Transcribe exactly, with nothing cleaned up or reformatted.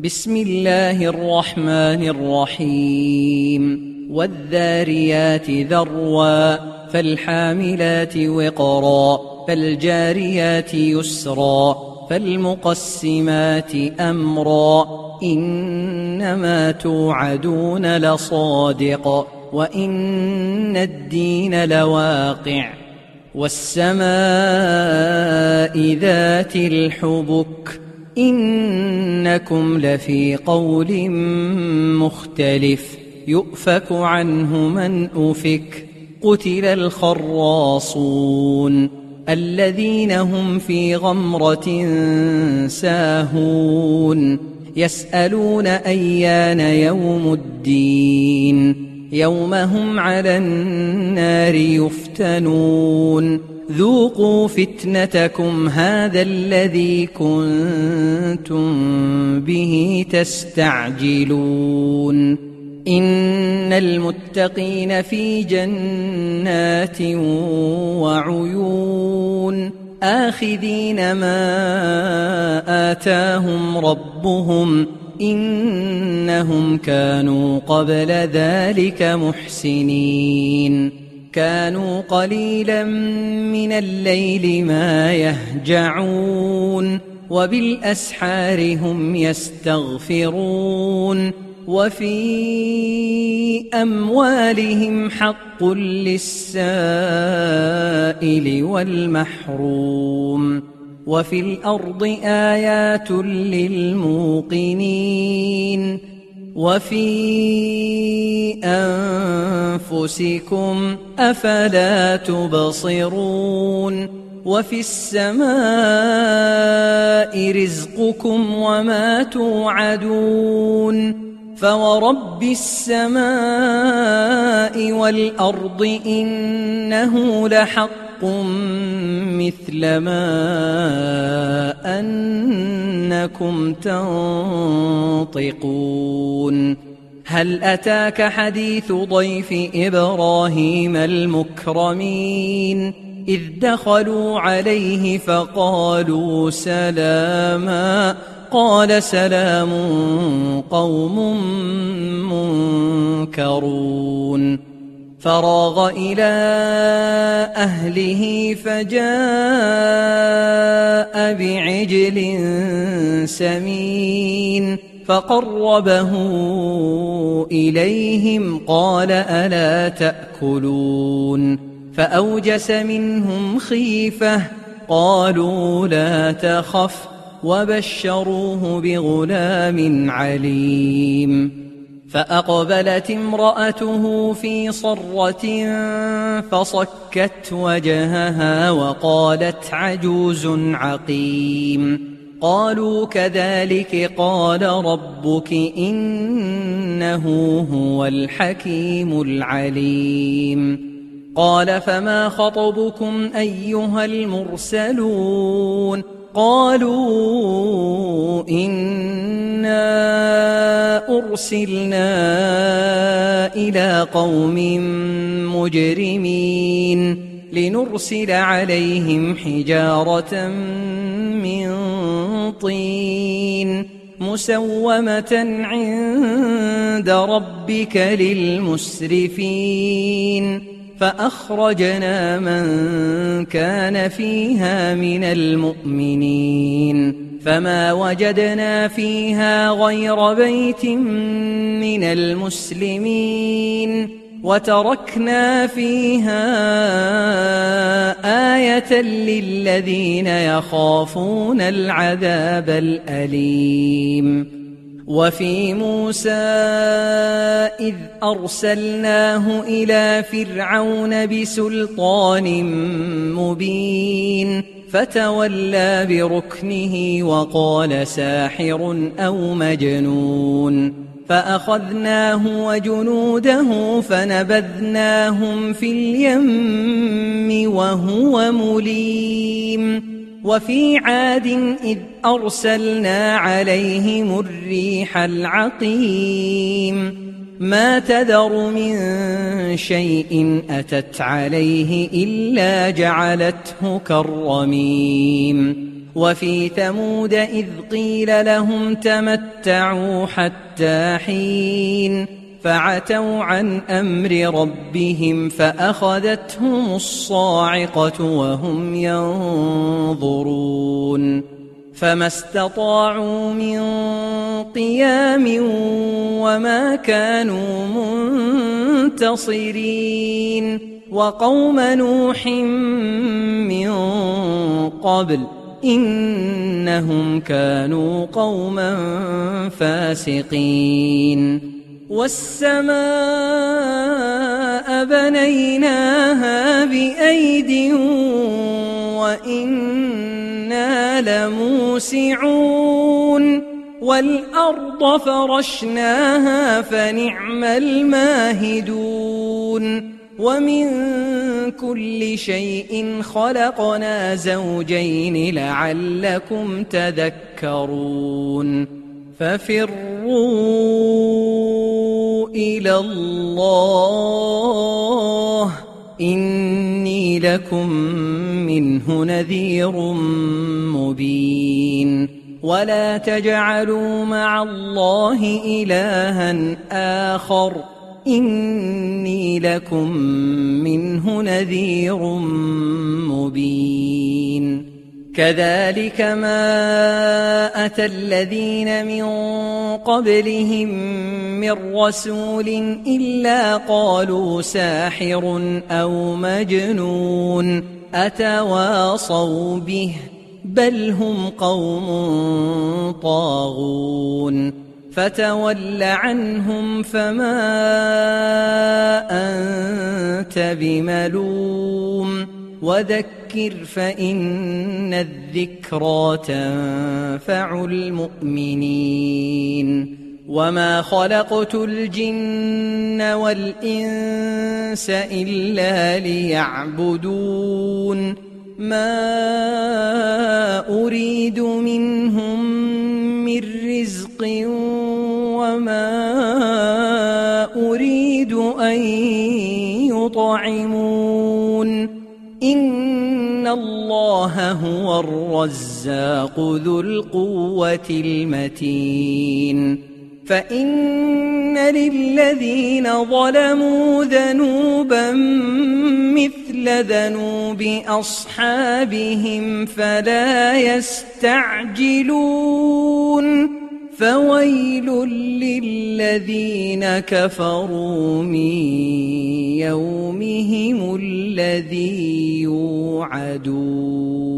بسم الله الرحمن الرحيم والذاريات ذروا فالحاملات وقرا فالجاريات يسرا فالمقسمات أمرا إنما توعدون لصادق وإن الدين لواقع والسماء ذات الحبك إنكم لفي قول مختلف يؤفك عنه من أفك قتل الخراصون الذين هم في غمرة ساهون يسألون أيان يوم الدين يوم هم على النار يفتنون ذوقوا فتنتكم هذا الذي كنتم به تستعجلون إن المتقين في جنات وعيون آخذين ما آتاهم ربهم إنهم كانوا قبل ذلك محسنين كانوا قليلا من الليل ما يهجعون وبالأسحار هم يستغفرون وفي أموالهم حق للسائل والمحروم وفي الأرض آيات للموقنين وفي أنفسكم أفلا تبصرون وفي السماء رزقكم وما توعدون فورب السماء والأرض إنه لحق مثل ما أنكم تنطقون هل أتاك حديث ضيف إبراهيم المكرمين إذ دخلوا عليه فقالوا سلاما قال سلام قوم منكرون فراغ إلى أهله فجاء بعجل سمين فقربه إليهم قال ألا تأكلون فأوجس منهم خيفة قالوا لا تخف وبشروه بغلام عليم فأقبلت امرأته في صرة فصكت وجهها وقالت عجوز عقيم قالوا كذلك قال ربك إنه هو الحكيم العليم قال فما خطبكم أيها المرسلون قالوا إنا أرسلنا إلى قوم مجرمين لنرسل عليهم حجارة من طين مسومة عند ربك للمسرفين فأخرجنا من كان فيها من المؤمنين فما وجدنا فيها غير بيت من المسلمين وتركنا فيها آية للذين يخافون العذاب الأليم وفي موسى إذ أرسلناه إلى فرعون بسلطان مبين فتولى بركنه وقال ساحر أو مجنون فأخذناه وجنوده فنبذناهم في اليم وهو مليم وفي عاد إذ أرسلنا عليهم الريح العقيم ما تذر من شيء أتت عليه إلا جعلته كالرميم وفي ثمود إذ قيل لهم تمتعوا حتى حين فعتوا عن أمر ربهم فأخذتهم الصاعقة وهم ينظرون فما استطاعوا من قيام وما كانوا منتصرين وقوم نوح من قبل إنهم كانوا قوما فاسقين والسماء بنيناها بأيد وإنا لموسعون والأرض فرشناها فنعم الماهدون ومن كل شيء خلقنا زوجين لعلكم تذكرون ففروا إلى الله إني لكم منه نذير مبين ولا تجعلوا مع الله إلها آخر إني لكم منه نذير مبين كذلك ما أتى الذين من قبلهم من رسول إلا قالوا ساحر أو مجنون أتواصوا به بل هم قوم طاغون فتول عنهم فما أنت بملوم وذكر فإن الذكرى تنفع المؤمنين وما خلقت الجن والإنس إلا ليعبدون ما أريد منهم من رزق وما أريد أن يطعمون إن الله هو الرزاق ذو القوة المتين فإن للذين ظلموا ذنوبا مثل ذنوب أصحابهم فلا يستعجلون فويل للذين كفروا من يومهم الذي يوعدون